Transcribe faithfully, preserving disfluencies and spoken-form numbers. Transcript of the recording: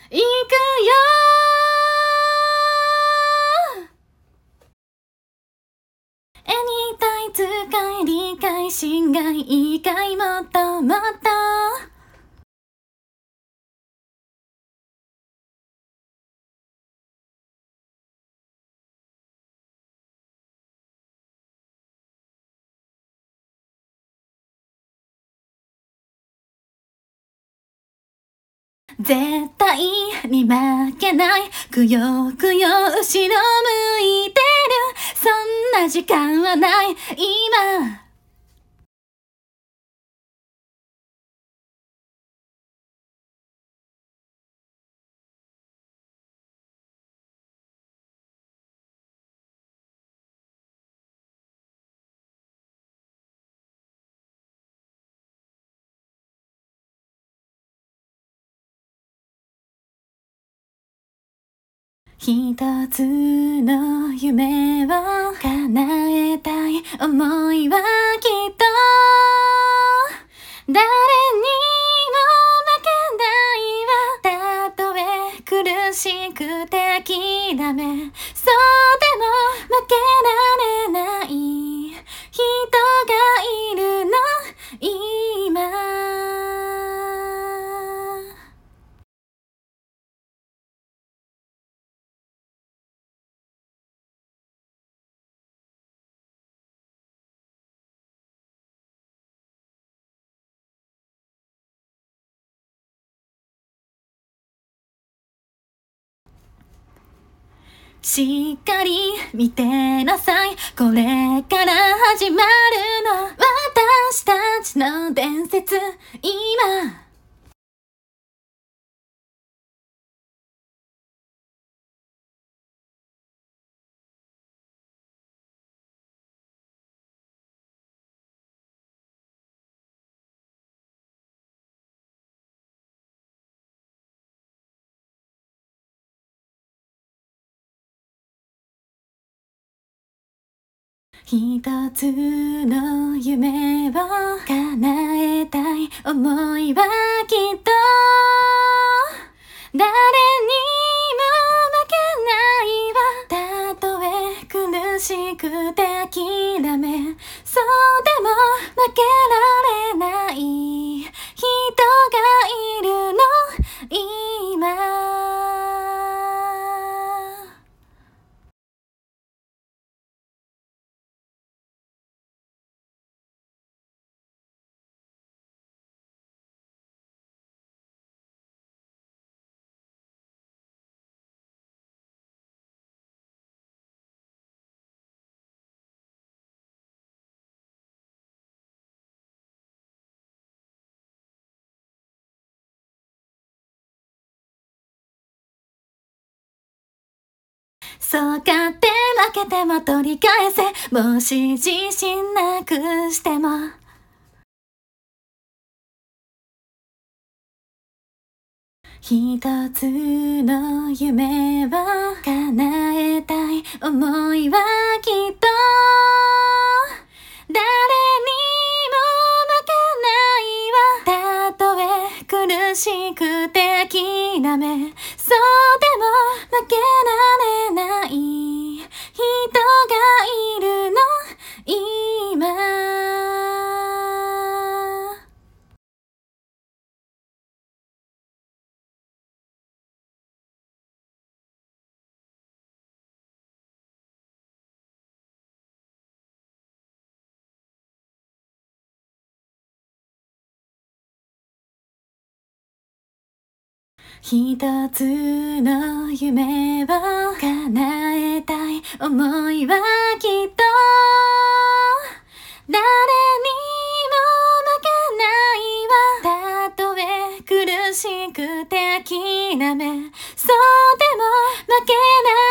行くよ絵にたい使い理解心外意外もっともっと絶対に負けないくよくよ後ろ向いてるそんな時間はない今一つの夢を叶えたい想いはきっと誰にも負けないわたとえ苦しくて諦めそうでも負けられない人がいるの今しっかり見てなさいこれから始まるの私たちの伝説今一つの夢を叶えたい想いはきっと誰にも負けないわたとえ苦しくて諦めそうでも負けられない人がいるの今そうかって負けても取り返せもし自信なくしても一つの夢を叶えたい想いはきっと誰にも負けないわたとえ苦しくて諦めそうでも負けられない人がいるの今一つの夢を叶えたい想いはきっと誰にも負けないわたとえ苦しくて諦めそうでも負けない